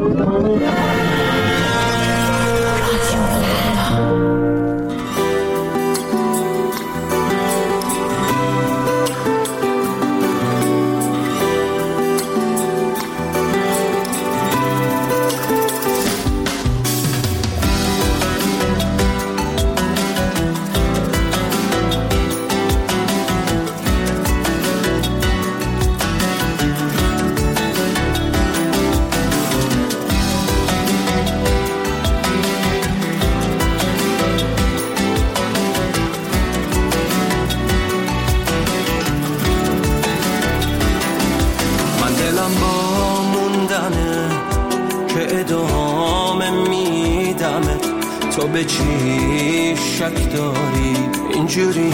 تو به چی شک داری اینجوری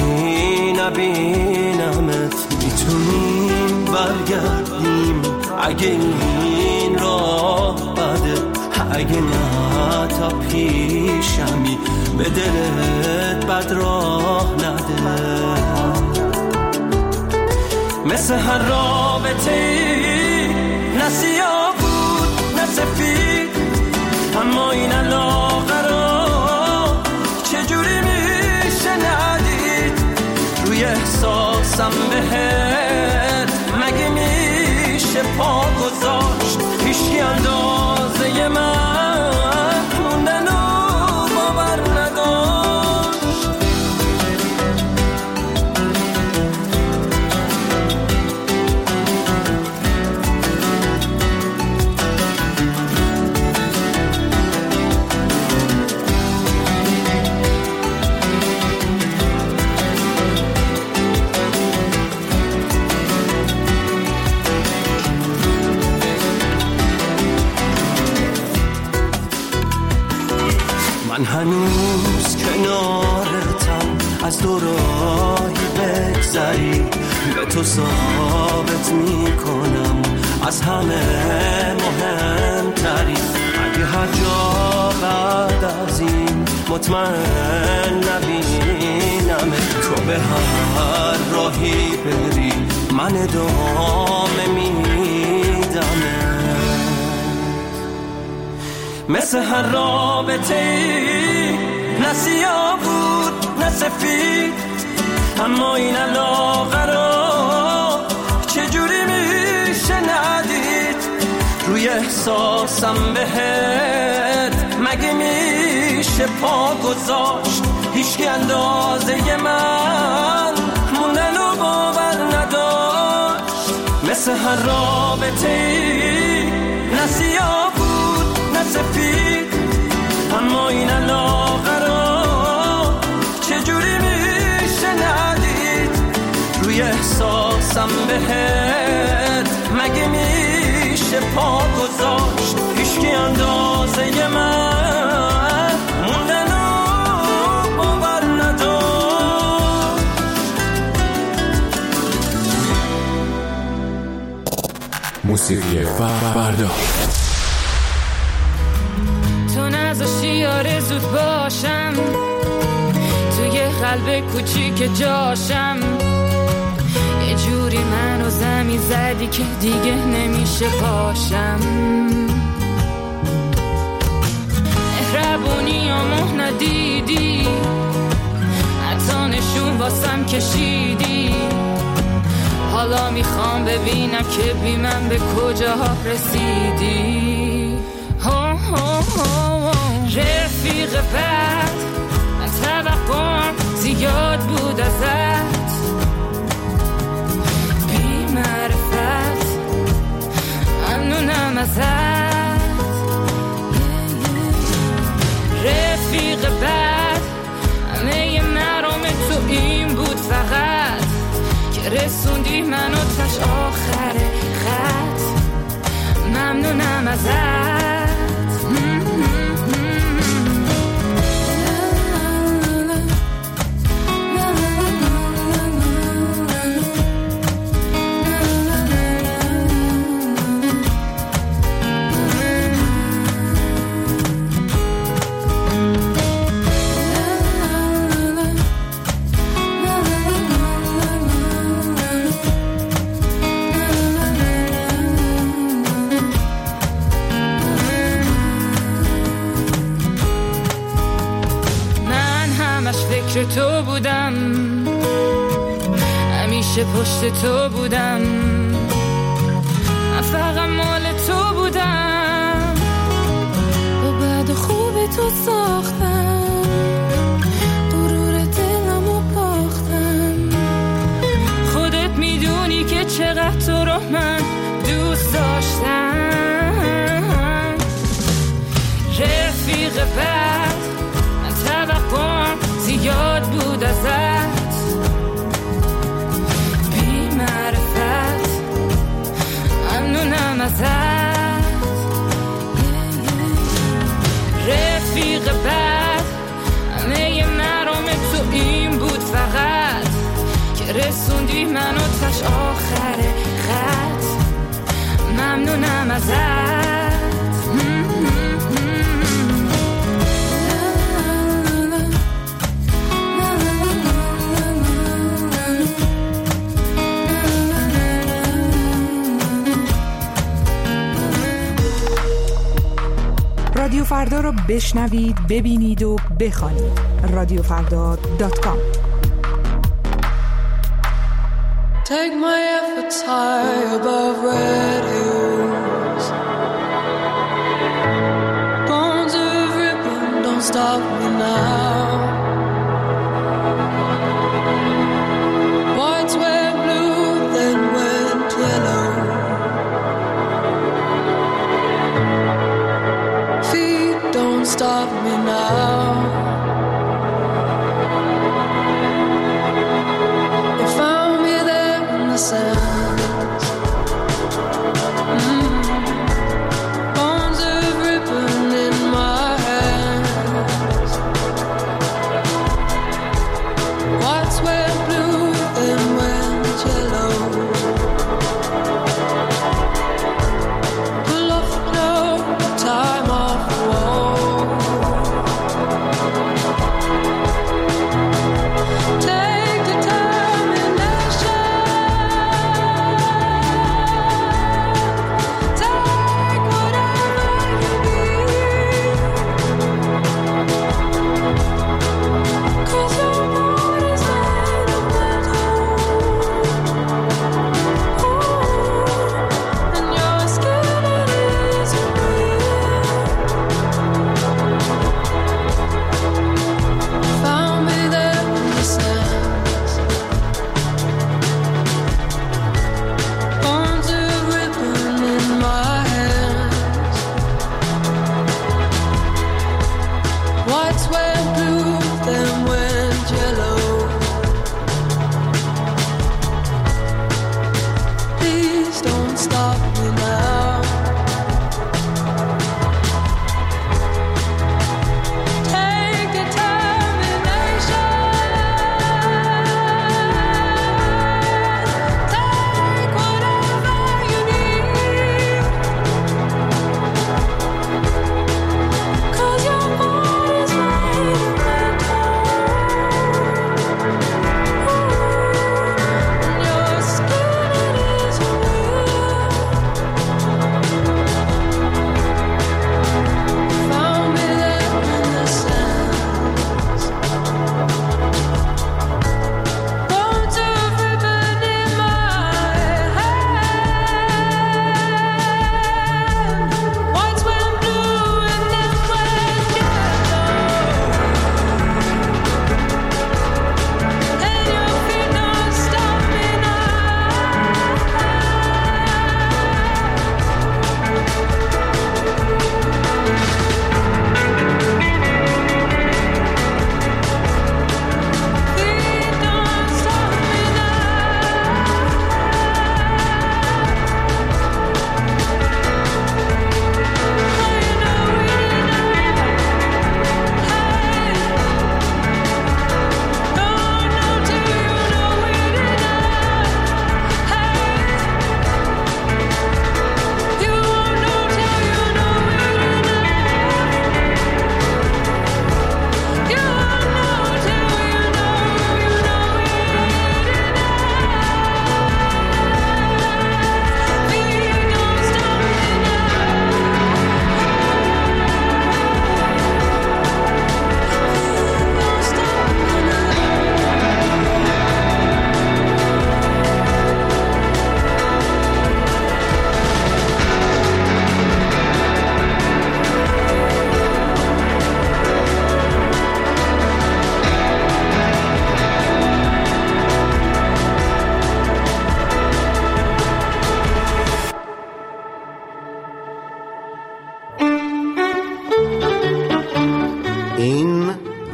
نبینمت؟ میتونیم برگردیم اگه این راه بده، اگه نه تا پیشمی به دلت بد راه نده. مثل هر رابطه نه سیاه بود نه سفید، اما این علاقه رو چجوری میشه ندید؟ روی احساسم بهت مگه میشه پا گذاشت؟ هیچکی اندازه من موندن و باور نداشت. من هنوز کنارتم، از دوراهی بگذری به تو ثابت میکنم از همه مهمتری. اگه هر جا بعد از این مطمئن نبینم، تو به هر راهی بری من ادامه میدم. مثل هر رابطه نه سیاه بود نه سفید، اما این علاقه رو چجوری میشه ندید؟ روی احساسم بهت مگه میشه پا گذاشت؟ هیچکی اندازه من موندن و باور نداشت. مثل هر رابطه نه سیاه نه سفید، اما این علاقه رو چجوری میشه ندید؟ روی احساسم بهت مگه میشه پا گذاشت؟ هیچکی اندازه من موندن و باور نداشت. موسیقی فردا نذاشتی آرزوت باشم، توی قلب کوچیک جاشم، یه جوری منو زمین زدی که دیگه نمیشه پاشم. مهربونی آمو ندیدی، حتی نشون واسم کشیدی. حالا میخوام ببینم که بی من به کجاها رسیدی. رفیق بد من توقعم زیاد بود ازت، بی معرفت ممنونم ازت. رفیق بد همه مرام تو این بود فقط، که رسوندی منو تاش آخر خط. ممنونم ازت. همیشه پشت تو بودم، من فقط مال تو بودم، با بعد خوب تو ساختم، غرور دلمو باختم. خودت میدونی که چقدر تو رو من دوست داشتم. رفیق بد من توقعم زیاد بود ازت، بی معرفت ممنونم ازت. رفیق بد همه مرام تو این بود فقط، که رسوندی منو تاش آخر خط. ممنونم ازت. رادیو فردا رو بشنوید، ببینید و بخوانید. radiofrda.com. Take my efforts high above red hills. Bones of ribbon, don't stop me now. Whites were blue, then went yellow. Feet, don't stop me now. Sands. Bones of ribbon in my hands. Whites went blue, then went yellow. Pull off no time off the wall.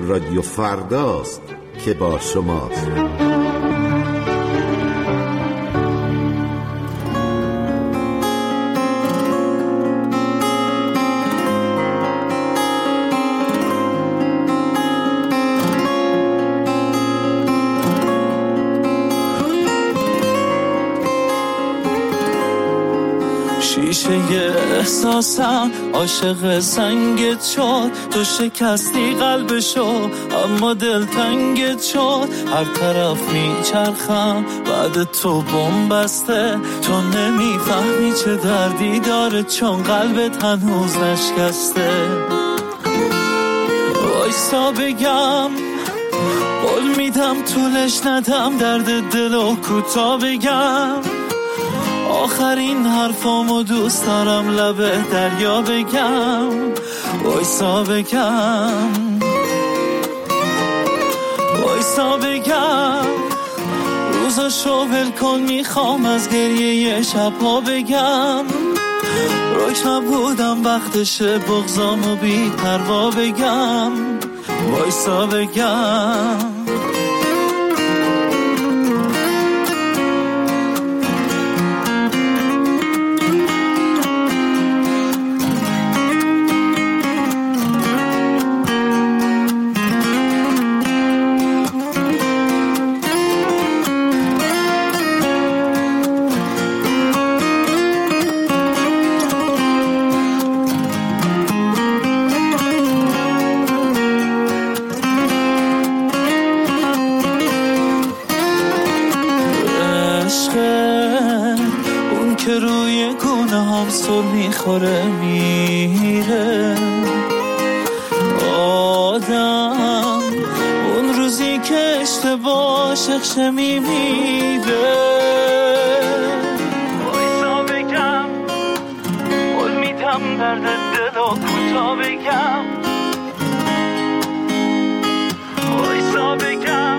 رادیو فرداست که با شماست. شیشه احساسم عاشق سنگت شد، تو شکستی قلبشو اما دلتنگت شد. هر طرف میچرخم بعد تو بم بسته، تو نمیفهمی چه دردی داره چون قلبت هنوز نشکسته. وایسا بگم قول میدم طولش ندم، درد دلو کوتا بگم. آخرین حرفامو دوست دارم لبه دریا بگم. وایسا بگم وایسا بگم، روزاشو ول کن میخوام از گریه شبها بگم. روک نبودم وقتشه بغضامو بی پروا بگم. وایسا بگم میخوره میره آدم، اون روزی که اشتباه شخشه میمیره. وایسا بگم قول میدم درد دلو کوتا بگم. وایسا بگم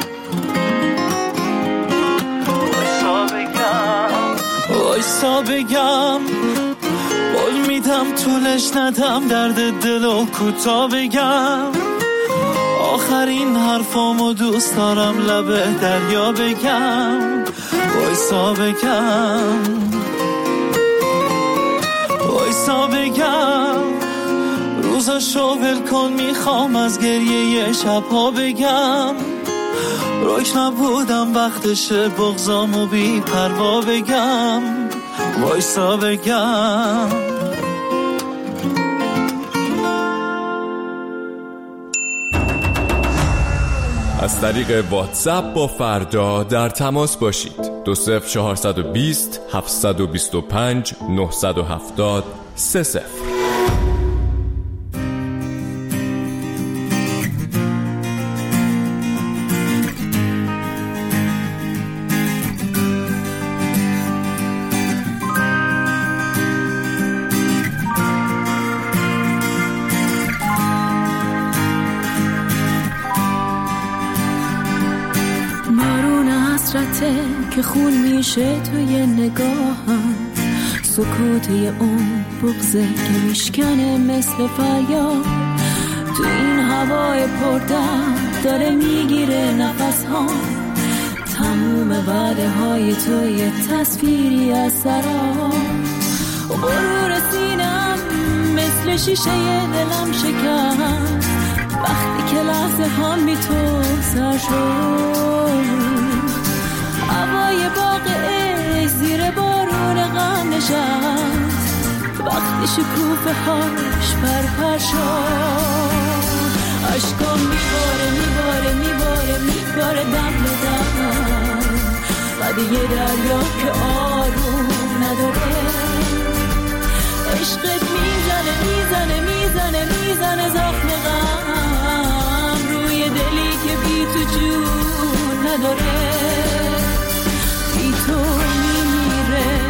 وایسا بگم وایسا بگم، قول میدم طولش ندم درد دلو کوتا بگم. آخرین حرفامو دوست دارم لبه دریا بگم. وایسا بگم وایسا بگم، روزاشو ول کن میخوام از گریه شبها بگم. روک نبودم وقتشه بغضامو بی پروا بگم. وایسا بگم از طریق واتساپ با فردا در تماس باشید. 20420 725 970 30. که خون میشه توی نگاهم، سکوت یه اون بغضه که میشکنه مثل فریاد. تو این هوای پردرد داره میگیره نفس ها، تموم وعده های تو یه تصویری از سراب. غرور سینم مثل شیشه دلم شکست وقتی که لحظه ها بی تو سر شد. هوای باغ عشق زیر بارون غم نشست وقتی شکوفه هاش پرپر شد. عشقام میباره دم به دم، بعد یه دریا که آروم نداره. عشقت میزنه زخم غم روی دلی که بی تو جون نداره. بی تو میمیره.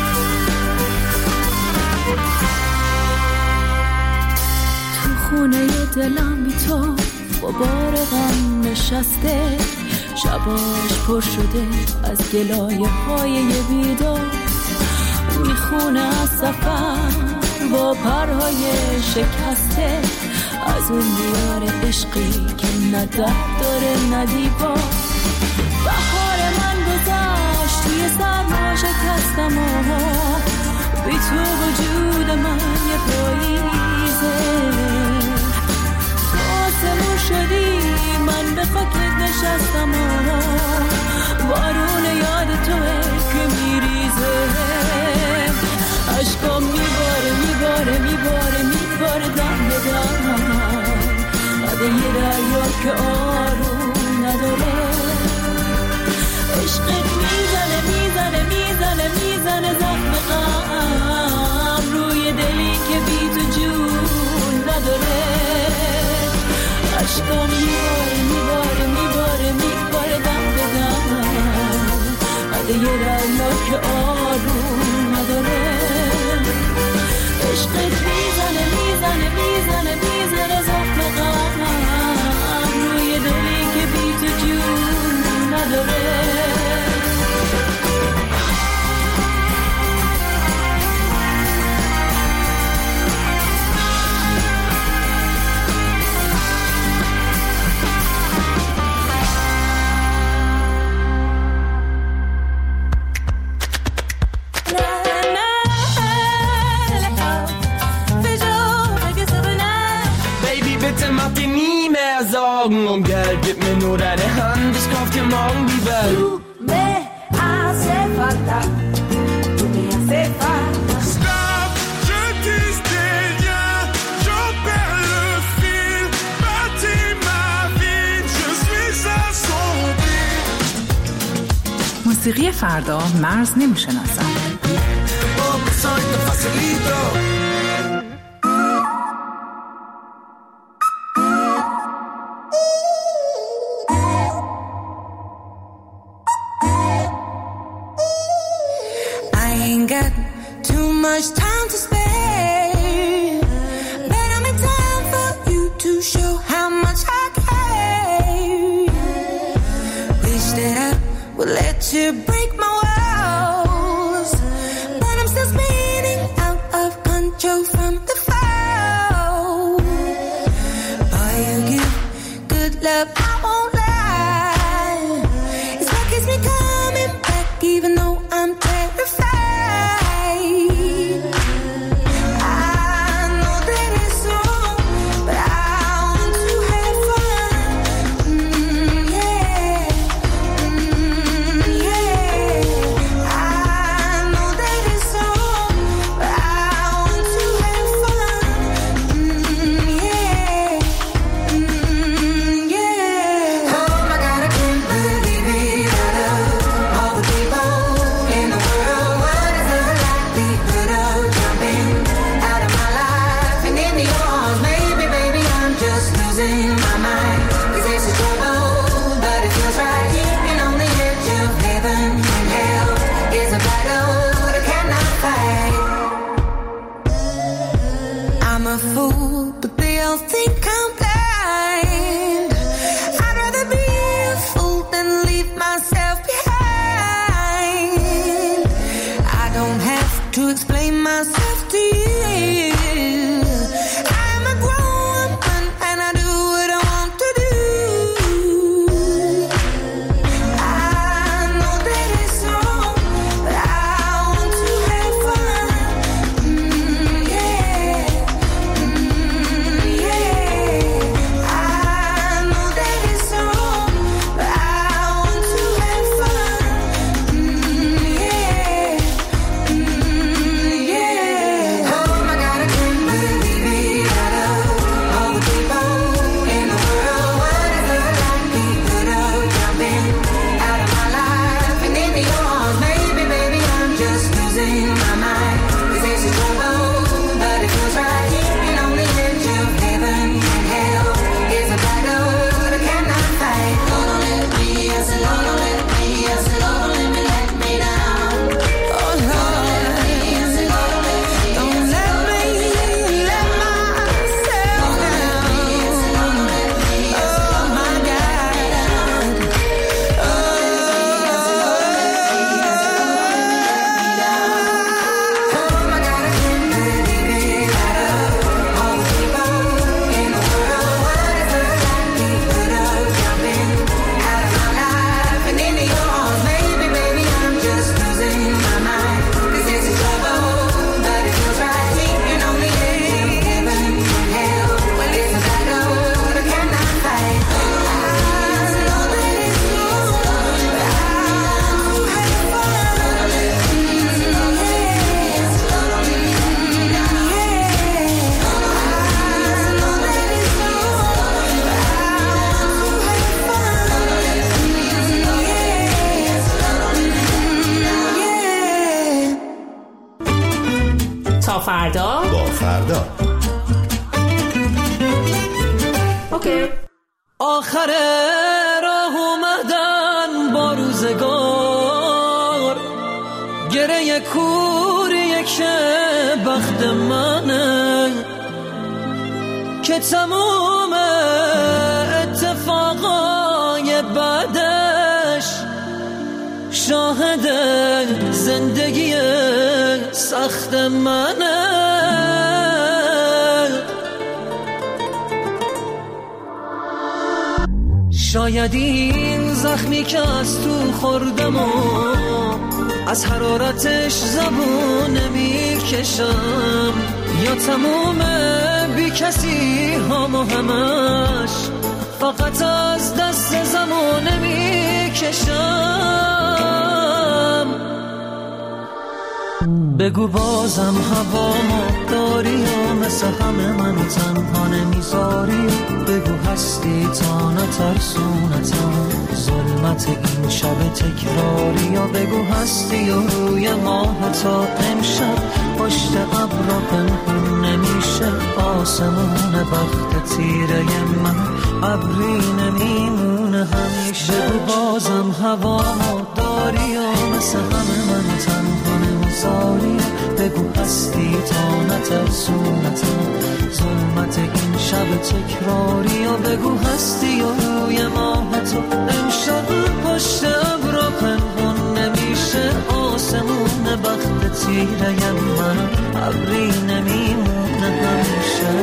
تو خونه دلم بی تو غبار غم نشسته، شباش پر شده از گلایه های بیدار، میخونه از سفر با پرهای شکسته، از اون دیار عشقی که نه در داره نه دیوار. بهار من گذشت توی سرما شکستم و بی تو وجود من یه پاییزه، تو آسمون شدی من به خاکت نشستم و بارون یاد توه که میریزه، عشقام میباره دم به دم، بعد یه دریا که آروم نداره، عشقت میزنه زخم غم روی دلی که بی تو جون نداره، عشقام میباره دم به دم، بعد یه دریا که آروم نداره، عشقت میزنه زخم غم روی دلی که بی تو جون نداره. Und Geld, gib mir nur deine Hand, ich kauf dir morgen die Welt. Tu me hace falta, tu me hace falta. Stop, je disais rien, j'en perds le fil. Bâtis ma vie, je suis assombri. موسیقی فردا مرز نمیشناسد. Much time to spare, but I'm in time for you to show how much I care. Wish that I would let you break my walls, but I'm still spinning out of control from the fall. Boy, you give good love, I won't lie. It's what keeps me coming back, even though I'm terrified. تا فردا با فردا. اوکی. آخر راه اومدن با روزگار، گره کوریه که بخت منه، که تموم اتفاقای بعدش شاهد زندگی سخت منه. شاید این زخمی که از تو خوردم و از حرارتش زبون نمیکشم، یا تموم بی کسی هم و همش فقط از دست زمان نمیکشم. بگو بازم هوامو داری و مثل همه منو تنها نمیذاری، بگو هستی تا نترسونتم ظلمت این شب تکراری، یا بگو هستی و روی ماه تا امشب پشت ابرا پنهون نمیشه آسمون بخت تیره من ابری نمیمونه همیشه. بگو بازم هوامو داری و مثل همه منو تنها نمیذاری، بگو هستی تا نترسونتم ظلمت این شب تکراری، یا بگو هستی و روی ماه تو امشب پشت ابرا پنهون نمیشه آسمون بخت تیره من ابری نمیمونه همیشه.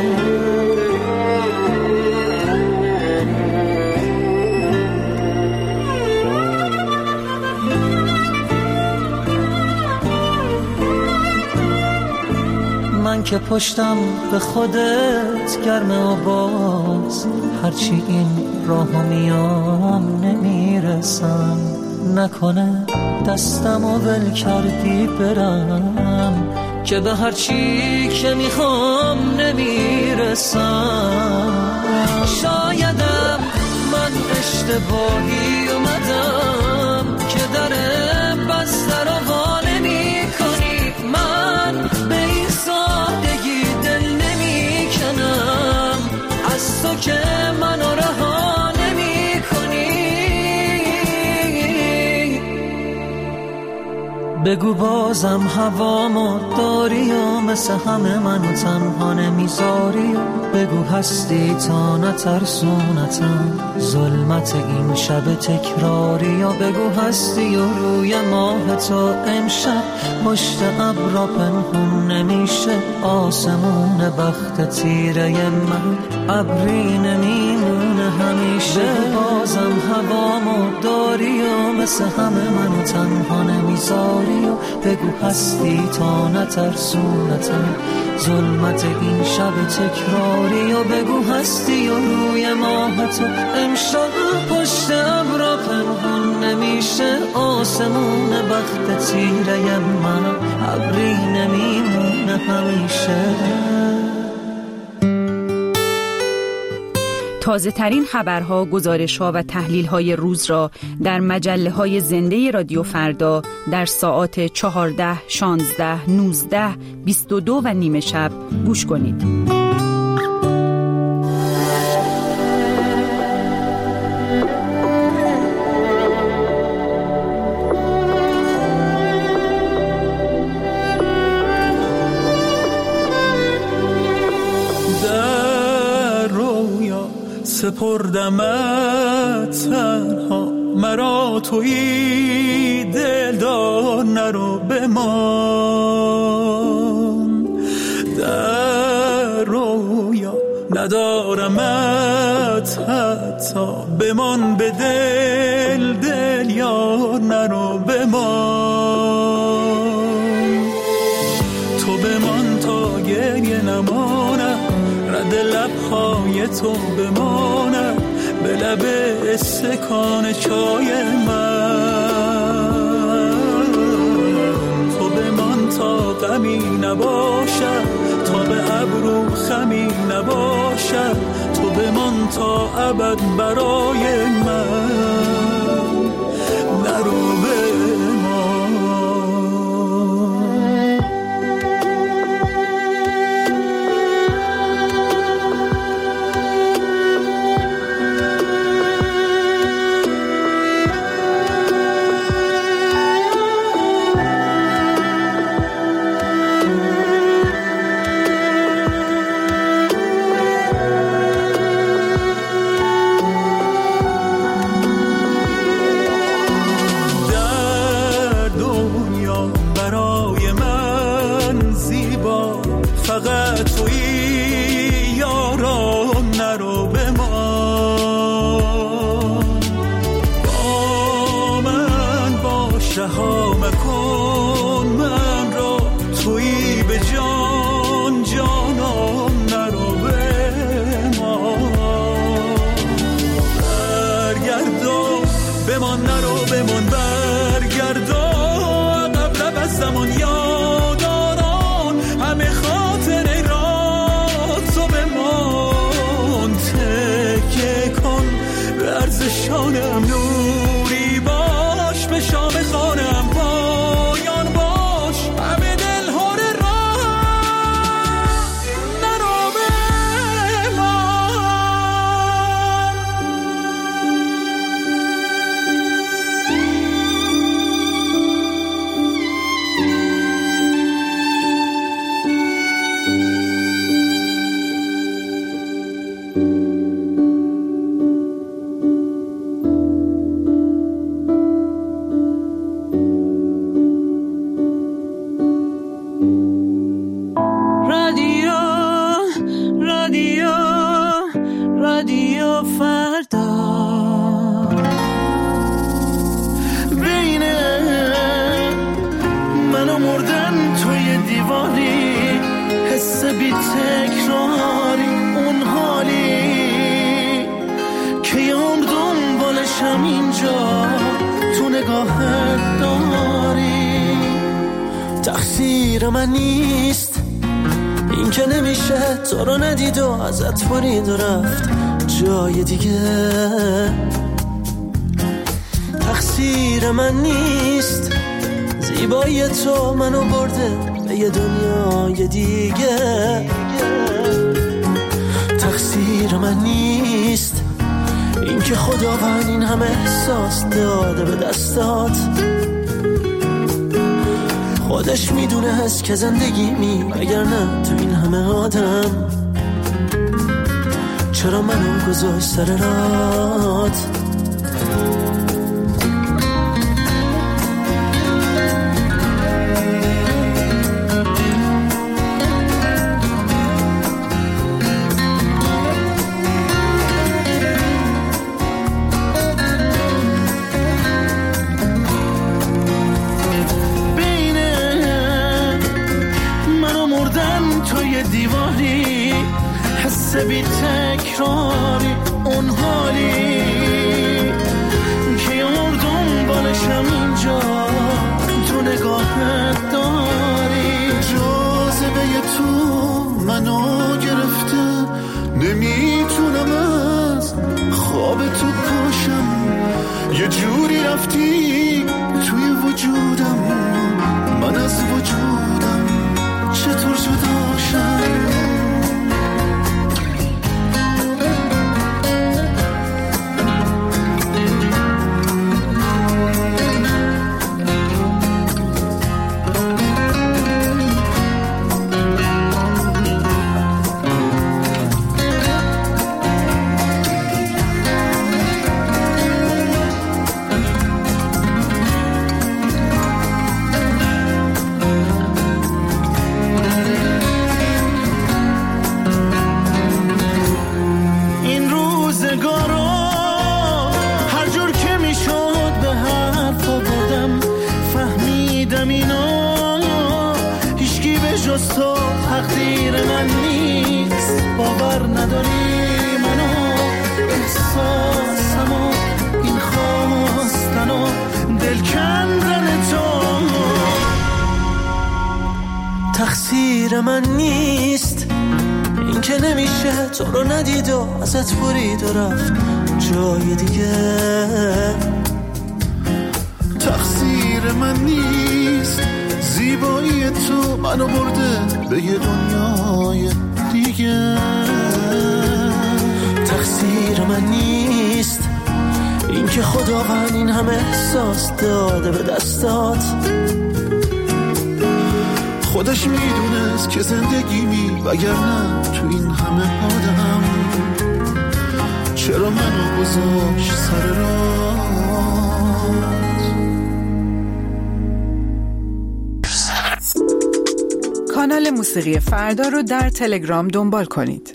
من که پشتم به خودت گرمه و باز هرچی این راهو میام نمیرسم، نکنه دستمو ول کردی برم که به هرچی که میخوام نمیرسم. شایدم من اشتباهی اومدم که در بسته رو وا نمی‌کنی، من به این سادگی دل نمی‌کنم از تو که منو رها نمی‌کنی. بگو بازم هوامو داری و مثل همه منو تنها نمیذاری، بگو هستی تا نترسونتم ظلمت این شب تکراری، یا بگو هستی و روی ماه تو امشب پشت ابرا پنهون نمیشه آسمون بخت تیره من ابری نمیمونه همیشه. بازم هوامو داری و مثل همه منو تنها نمیذاری، بگو هستی تا نترسونتم ظلمت این شب تکراری، یا بگو هستی و روی ماه تو امشب پشت ابرا پنهون نمیشه آسمون بخت تیره من ابری نمیمونه همیشه. تازه ترین خبرها، گزارش‌ها و تحلیل‌های روز را در مجله‌های زنده رادیو فردا در ساعات 14، 16، 19، 22 و نیم شب گوش کنید. سپردمت تنها مرا تویی دلدار نرو بمان، در رویا ندارمت حتی بمان به دل دل یار نرو بمان، تو بمان تا گریه نمانم رد لبهای تو بمانم به لب استکان چای من، تو بمان تا غمی نباشد تا به ابرو خمی نباشد، تو بمان تا ابد برای من نرو بمان. من نیست این که نمیشه تو رو ندید و ازت برید و رفت جای دیگه. تقصیر من نیست زیبایی تو منو برده به یه دنیای دیگه. تقصیر من نیست این که خداوند این همه احساس داده به دستات. خودش میدونه هست که زندگی اگر نه تو این همه آدم چرا منو گذاشت سر رات. دیواری حس بی تکراری اون حالی که یه مردم بالشم اینجا تو نگاهت داری. جاذبه تو منو گرفته نمیتونم از خواب تو پاشم. یه جوری رفتی توی وجودم من از وجودم چطور جداشم. تقدیر من نیست باور نداری منو احساسمو این خواستن و دل کندن تو. تقصیر من نیست این که نمیشه تو رو ندید و ازت برید و رفت جای دیگه. تقصیر من نیست زیبایی تو منو برده به یه دنیای دیگه. تقصیر من نیست این که خداوند این همه احساس داده به دستات. خودش میدونست که زندگی وگرنه تو این همه آدم چرا منو گذاشت سر راه. کانال موسیقی فردا رو در تلگرام دنبال کنید.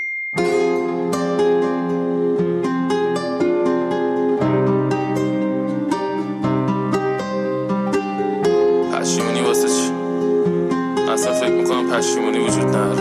پشیمونی واسه چی؟ اصلا فکر میکنم پشیمونی وجود نداره.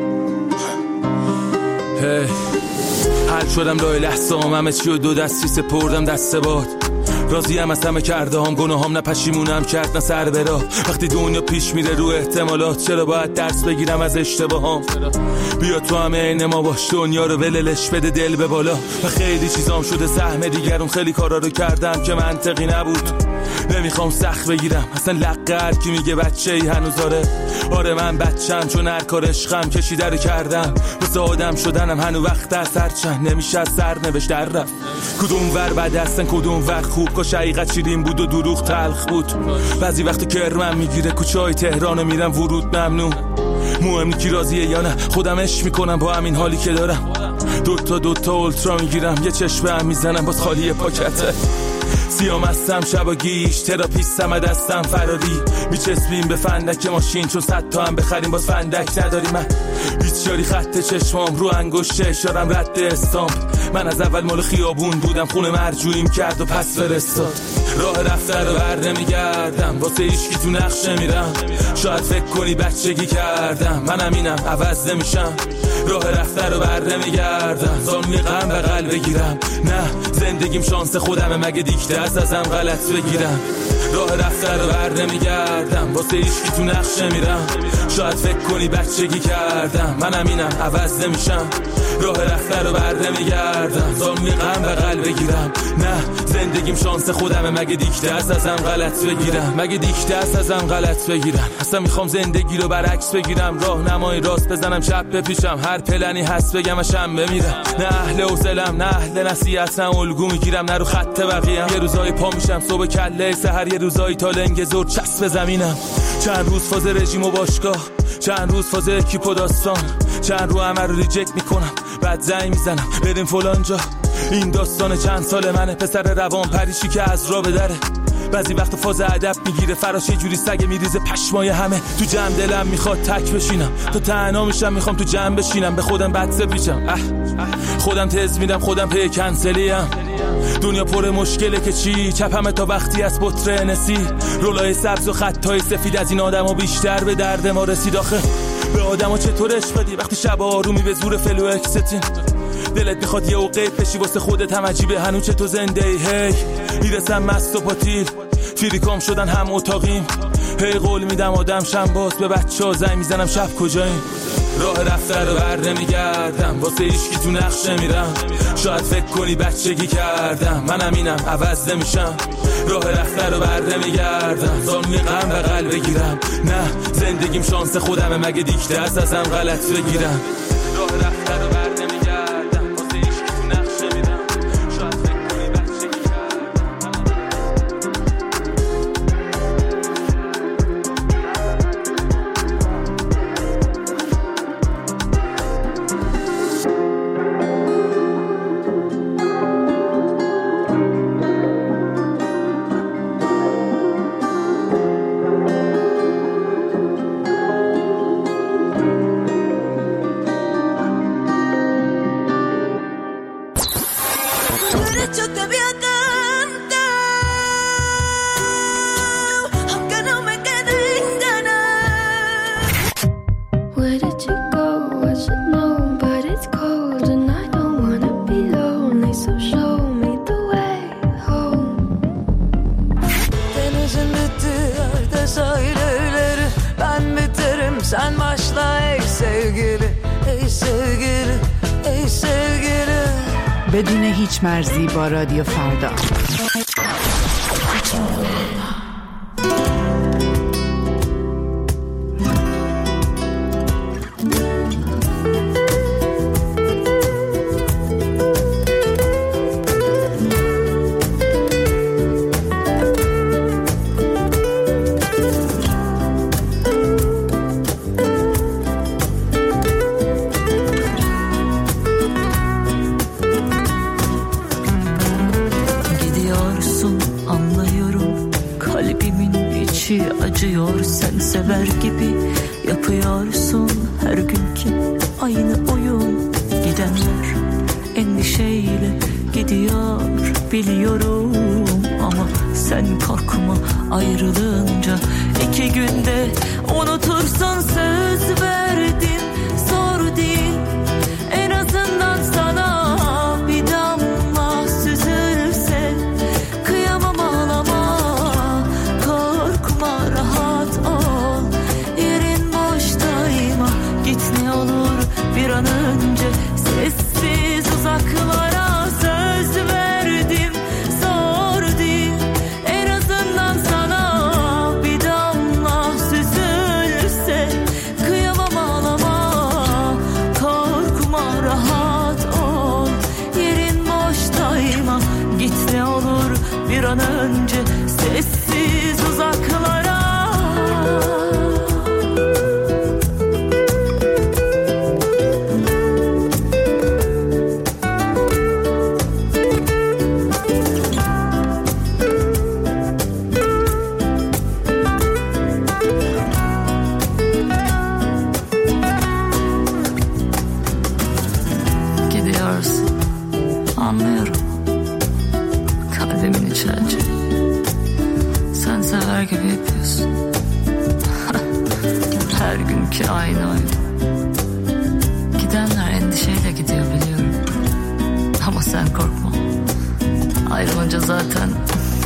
حل شدم لای لحظام همه چی و دو دستی سپردم دست باد. راضیم از همه کرده هم گناهام نه پشیمونم کرد نه سر برا. وقتی دنیا پیش میره رو احتمالات چرا باید درس بگیرم از اشتباهام. بیا تو همه عین ما باش دنیا رو وللش بده دل به بالا. و خیلی چیزام شده سهم دیگرون خیلی کارا رو کردم که منطقی نبود. نمیخوام سخت بگیرم اصلا لقه هر کی میگه بچه ای هنوز آره من بچم چون هر کار عشقم کشیده رو کردم. واسه آدم شدنم هنو وقت از هر چند نمیشه از سر نوشت در رفت. کدوم ور بد هستن کدوم ور خوب کاش حقیقت شیرین بود و دروغ تلخ بود. بعضی وقت کرمم میگیره کوچه های تهرانو میرم ورود ممنوع. مهم کی راضیه یا نه خودم عشق میکنم با همین حالی که دارم. دوتا اولترا میگیرم یه چشم هم میزنم باز خالی پاکته. سیام هستم شب و گیش تراپیستم از دستم فراری. میچسبیم به فندک ماشین چون 100 تا هم بخریم باز فندک نداری. من بیچاری خط چشمام رو انگشت اشارم رد استامپ. من از اول مال خیابون بودم خونه مرجوعیم کرد و پس فرستاد. راه رفته رو بر نمیگردم واسه هیچکی تو نقش نمیرم. شاید فکر کنی بچگی کردم منم اینم عوض نمیشم. راه رفته رو بر نمیگردم زانوی غم بغل بگیرم. نه زندگیم شانس خودمه مگه دیکته ازم غلط بگیرم. راه رفته رو بر نمیگردم، واسه هیچکی تو نقشه میرم. شاید فکر کنی بچگی کردم، منم اینم عوض نمیشم. راه رفته رو بر نمیگردم، زانوی غم بغل بگیرم. نه زندگیم شانس خودمه، مگه دیکته است ازم غلط بگیرم؟ مگه دیکته است ازم غلط بگیرم؟ اصلا میخوام زندگی رو برعکس بگیرم، راهنمای راست بزنم چپ بپیشم، هر پلنی هست بگم شم بمیرم. نه اهل حوصله‌ام، نه اهل نصیحت، نه الگو میگیرم، نه رو خط بقیه‌ام. یه روزای پا میشم صبح کله سحر، یه روزای تا لنگ زور چسب زمینم. چند روز فاز رژیم و باشگاه، چند روز فاز اکیپ و داستان، چند رو همه رو ریجکت میکنم، بعد زنگ میزنم بریم فلان جا. این داستان چند سال منه، پسر روان پریشی که از راه بدره. بعضی وقت فاز ادب میگیره فراش، یه جوری سگ میریزه پشمای همه. تو جمع دلم میخواد تک بشینم، تا تنها میشم میخوام تو جمع بشینم، به خودم بد پیچم. خودم تز میدم، خودم پی کنسلیم. دنیا پر مشکله که چی، چپمه تا وقتی از بطر نسی. رولای سبز و خطای سفید از این آدم ها بیشتر به درد ما رسید. آخه به آدم ها چطور عشق بدی وقتی شب آرومی به زور فلو اکستین؟ دلت میخواد یه اوقیت بشی واسه خودت، هم عجیبه هنوز چه تو زنده ای. هی میرسم مست و پاتیل، فیریکام شدن هم اتاقیم. هی قول میدم آدم شم باز، به بچه ها زنگ میزنم شب کجاییم. راه رفته رو بر نمیگردم، واسه هیچکی تو نقشه میرم. شاید فکر کنی بچگی کردم، منم اینم عوض نمیشم. راه رفته رو بر نمیگردم، زانوی غم بغل بگیرم. نه زندگیم شانس خودمه، مگه دیکته است ازم غلط بگیرم. راه رفته رو بر نمیگردم، واسه هیچکی تو نقشه میرم. شاید فکر کنی بچگی sen başla ey sevgili, ey sevgili, ey sevgili. بدون هیچ مرزی با رادیو فردا. Acıyor sen sever gibi yapıyorsun her günkü aynı oyun. Gidenler endişeyle gidiyor biliyorum, ama sen korkma ayrılınca 2 günde unutursun. Söz verdim zor değil, en azından sana bir damla süzülse. Kıyamam ağlama, korkma rahat ol, yerin boştayma. Git ne olur bir an önce sessiz uzaklara. Söz verdim zor değil, en azından sana bir damla süzülse. Kıyamam ağlama, korkma rahat ol, yerin boştayma. Git ne olur bir an önce sessiz uzaklara. Gidiyorsun, anlıyorum, kalbimin içi acı. Sen sever gibi yapıyorsun. Her günkü aynı oyun. Gidenler endişeyle gidiyor biliyorum, ama sen korkma. Ayrılınca zaten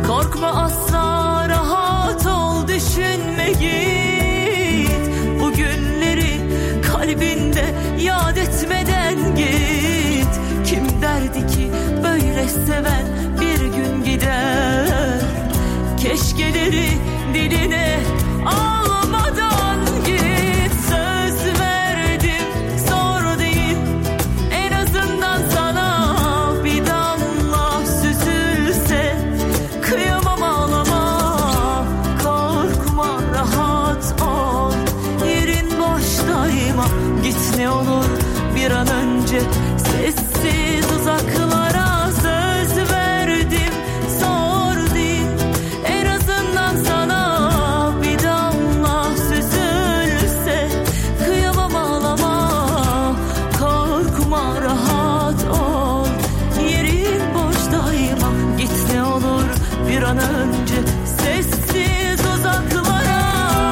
Korkma asla, rahat ol, düşünme git. Bu günleri kalbinde yad etmeden git. Kim derdi ki böyle seven bir gün gider. Keşkeleri diline almadan git. Söz verdim, zor değil. En azından sana bir damla süzülse. Kıyamam, ağlama, korkma, rahat ol. Yerin boştayma, git ne olur bir an önce. Sessiz uzaklara. Söz verdim, zor değil. En azından sana bir damla süzülse. Kıyamam, ağlama, korkma, rahat ol. Yerin boştayma, git ne olur bir an önce. Sessiz uzaklara.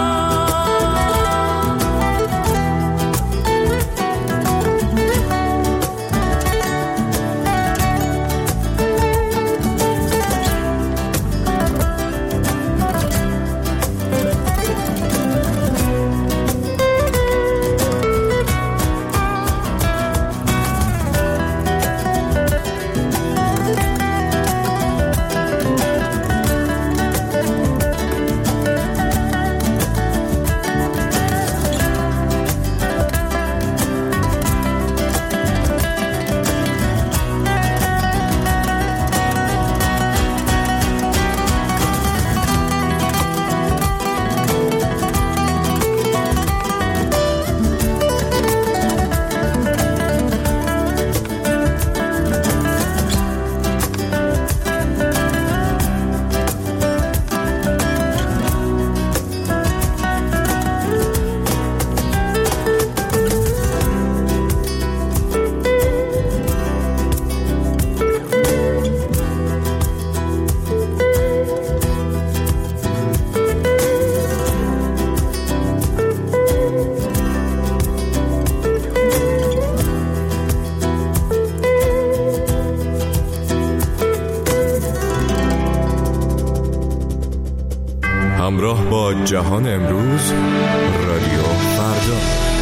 همراه با جهان امروز، رادیو فردا.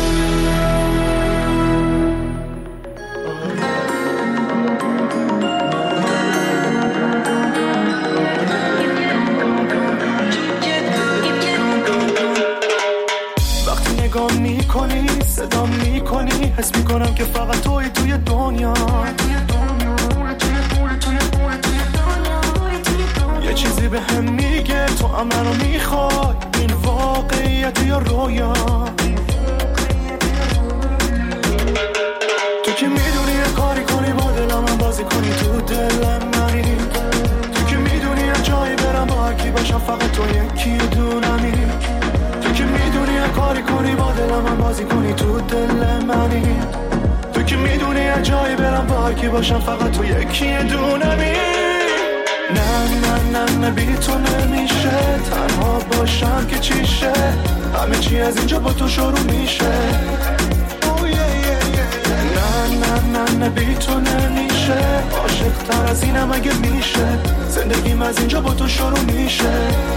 وقتی نگاه میکنی، صدا میکنی، حس میکنم که فقط توی دنیا. یه چیزی به هم میگه تو هم منو میخوای، این واقعیت یا رویا. تو که میدونی یه کاری کنی با دلم من بازی کنی تو دلم منی. تو که میدونی یه جایی برم با هرکی باشم فقط تو یکی دونمی. تو که میدونی یه کاری کنی با دلم من بازی کنی تو دل منی. تو که میدونی یه جایی برم با هرکی باشم فقط تو یکی دونمی. نه بی تو نمیشه تنها باشم که چیشه. همه چی از اینجا با تو شروع میشه. نه بی تو نمیشه عاشق تر از اینم اگه میشه. زندگیم از اینجا با تو شروع میشه.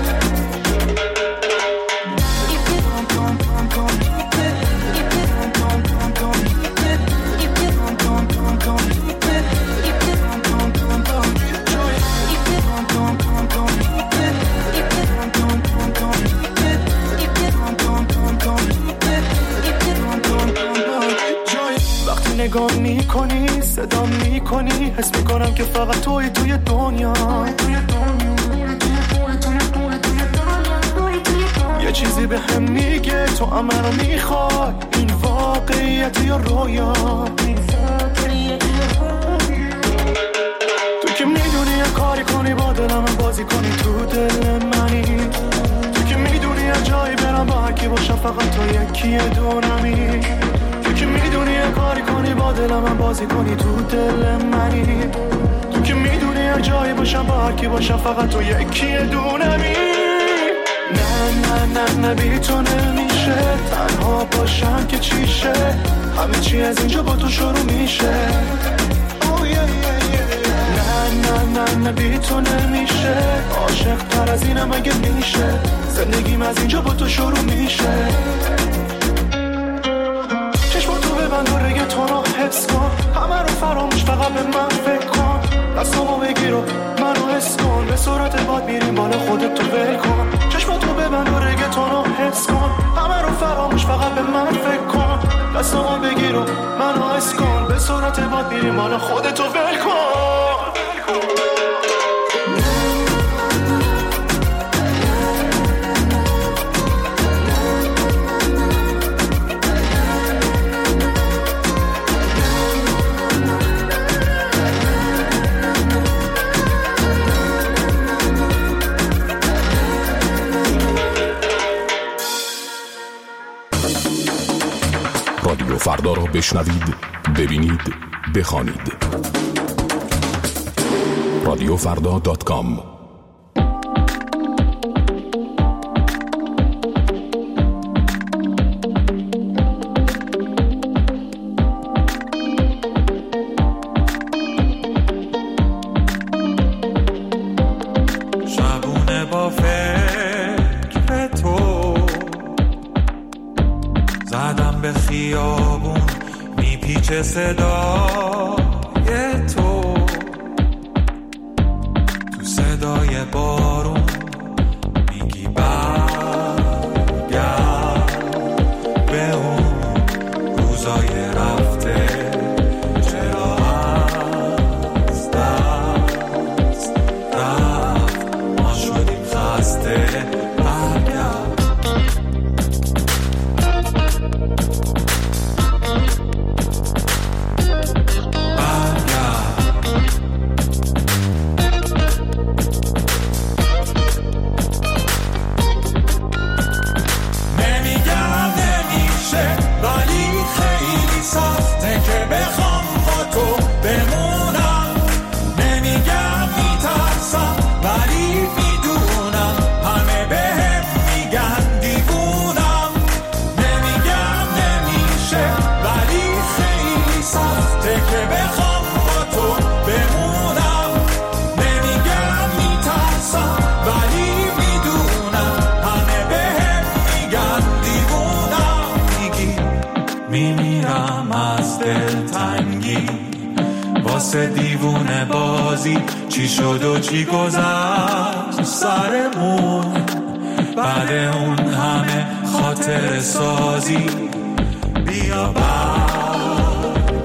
نگاه میکنی، صدا میکنی، حس میکنم که فقط توی دنیا. یه چیزی به هم میگه تو هم منو میخوای، این واقعیت یا رویا. تو که میدونی یه کاری کنی با دلم بازی کنی تو دل منی. تو که میدونی یه جایی برم با هرکی باشم فقط تو یکی دونمی. تو که میدونی یه کاری کنی با دلم من بازی کنی تو دل منی. تو که میدونی یه جایی باشم با هرکی باشم فقط تو یکی دونمی. نه بی تو نمیشه تنها باشم که چیشه. همه چی از اینجا با تو شروع میشه. مطمئن بی تو نمیشه، عاشق تر از اینم اگه میشه، زندگیم از اینجا با تو شروع میشه. چشماتو ببند و رگتون رو حفظ کن، همه رو فراموش فقط به من فکر کن، دستامو بگیر و منو حس کن، به سرعت باد میریم بالا خودت تو ول کن. چشماتو ببند و رگتون رو حفظ کن، همه رو فراموش فقط به من فکر کن، دستامو بگیر و منو حس کن، به سرعت باد میریم بالا خودت تو ول کن. رادیو فردا را بشنوید، ببینید، بخوانید. رادیوفردا.com. شبونه با فکر تو زدم به خیابون، میپیچه صدای تو، تو صدای بارون میگی برگرد به اون روزای رفته، چرا از دست رفت ما شدیم خسته. واسه دیوونه بازی چی شد و چی گذشت سرمون، بعد اون همه خاطر سازی بیا برگرد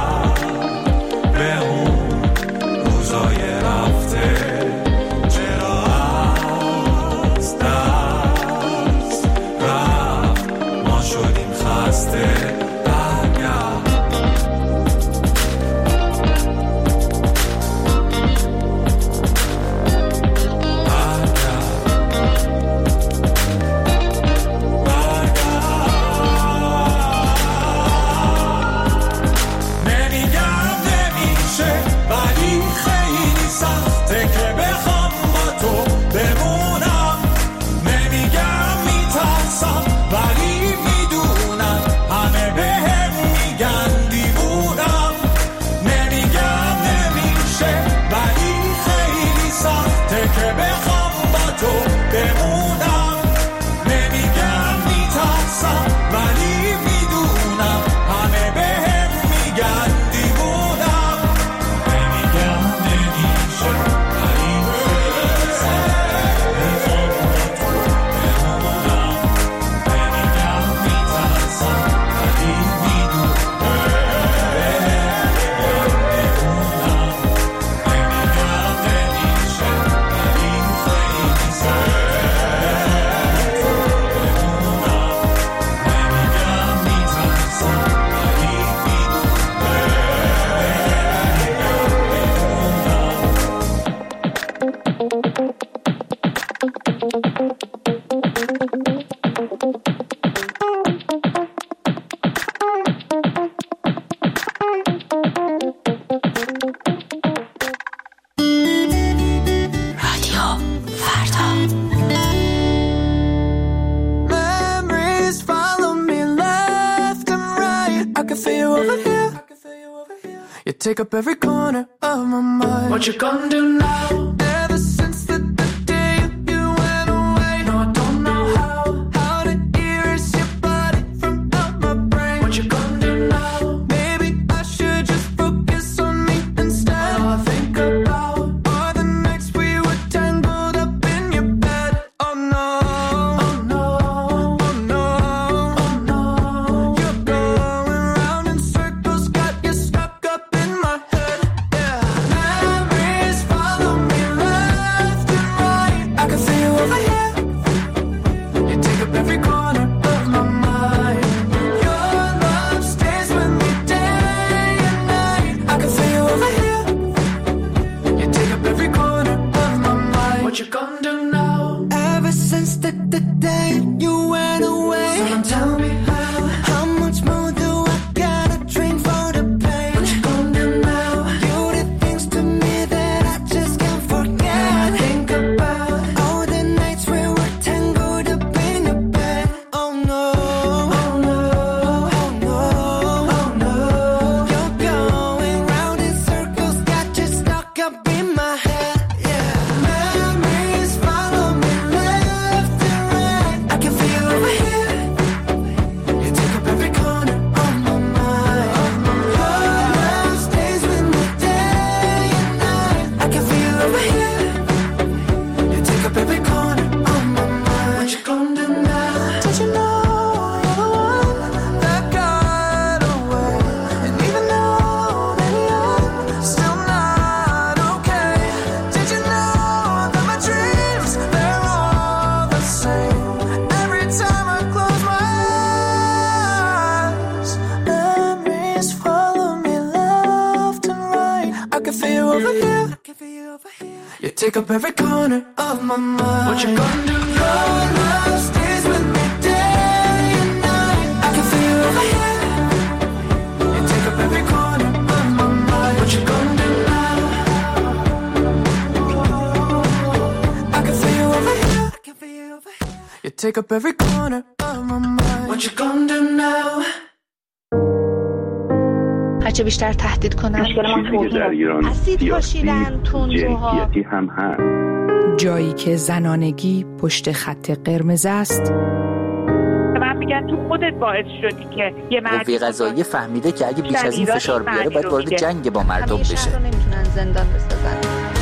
به اون روزای رفته، چرا از دست رفت ما شدیم خسته. take up every corner of my mind. What you gonna do now? Ever since the day you went away, no, I don't know how to erase your body from out my brain. What you gonna do now? Maybe I should just focus on me instead. All I think about are the nights we were tangled up in your bed. Oh no, oh no, oh no, oh no. You're going round in circles, got you stuck up in my head. Yeah, memories follow me left and right. I can feel you over here. You take up every corner of my mind. Your love stays with me day and night. I can feel you over here. You take up every corner of my mind. What you gonna do now? Ever since the day you went away, someone tell me how much more do I gotta drink for the pain? What you gonna do now? You did things to me that I just can't forget. I think about all the nights we were tangled up in your bed. Oh no, oh no, oh no, oh no. You're going round in circles, got you stuck up in my head. Yeah, memories follow me left and right. I can feel you over here. You take up every corner of my mind. Your love stays with me day and night. I can feel you over here. You take up every corner of my mind. What you gonna do now? Did you know you're the one that got away? And even though that you're still not okay, did you know that my dreams, they're all the same? Every time I close my eyes, memories follow me left and right. I can feel you over here. You take up every corner of my mind. What you gonna do? Your love stays with me day and night. I can feel you over here. You take up every corner of my mind. What you gonna do now? I can feel you over here. You take up every corner of my mind. What you gonna do now? هرچه بیشتر تهدید کنن چیزی که در ایران سیاسی جنسیتی هم هست. جایی که زنانگی پشت خط قرمز است. من میگن تو خودت باعث شدی که یه قوه قضاییه فهمیده که اگه بیش از این فشار بیاره باید وارد جنگ با مردم بشه. همیشه نمیتونن زندان بسازن.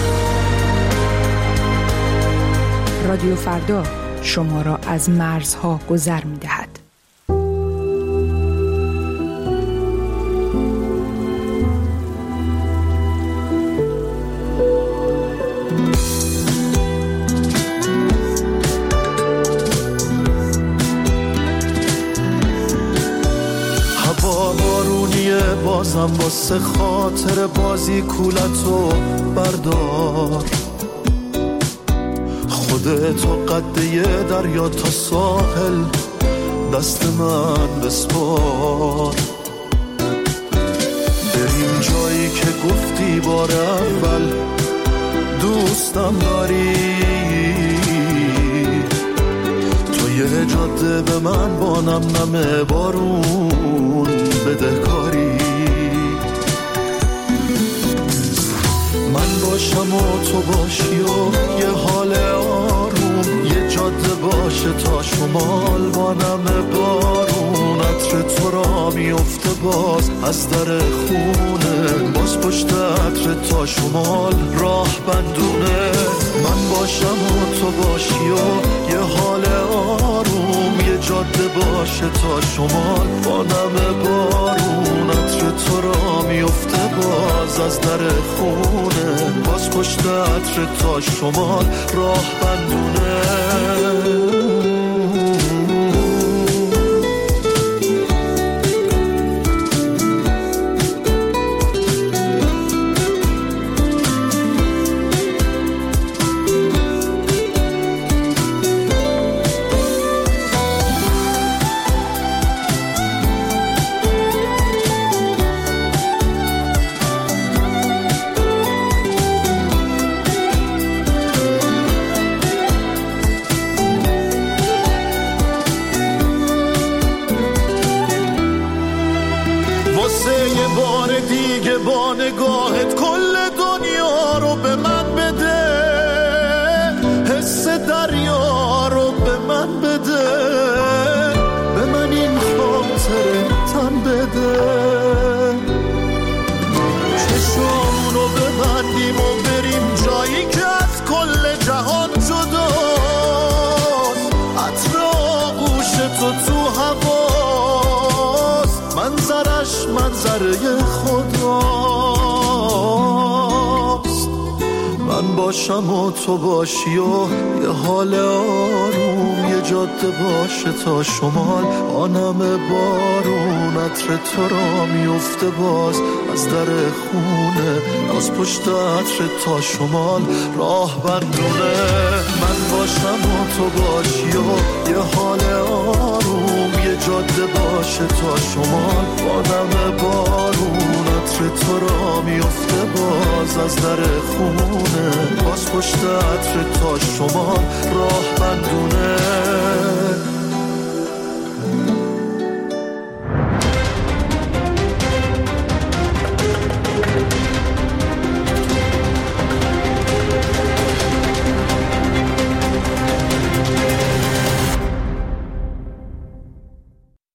رادیو فردا شما را از مرزها گذر می‌دهد. هوا بارونیه بازم واسه خاطر بازی کولتو بردار. خودتو قده دریا تا ساحل دست من بسپار. بریم جایی که گفتی بار اول دوستم داری. تو یه جاده به من با نم بارون بدهکاری. من باشم و تو باشی و یه حال آروم، یه جاده باشه تا شمال با نم بارون. عطر تو را میفته باز از در خونه، باز پشت عطر تا شمال راه بندونه. من باشم و تو باشی و یه حال آروم، یه جاده باشه تا شمال با نم بارون. عطر تو را میفته باز از در خونه، باز پشت عطر تا شمال راه بندونه. دیگه با نگاهت کل دنیا رو به من بده، حس دریا رو به من بده، به من این خاطره تن بده. چشمونو ببندیم و بریم جایی که از کل جهان جداست، عطر آغوش تو هواست، منظرش منظره خداست. من باشم و تو باشی و یه حال آروم، یه جاده باشه تا شمال، آنم بارون عطر تو را میفته باز از در خونه، باز پشت عطر تا شمال راه بندونه. من باشم و تو باشی و یه حال آروم، یه جاده باشه تا شمال، آنم بارون عطر تو را میفته باز از در خونه، باز پشت عطر تا شمال راه بندونه.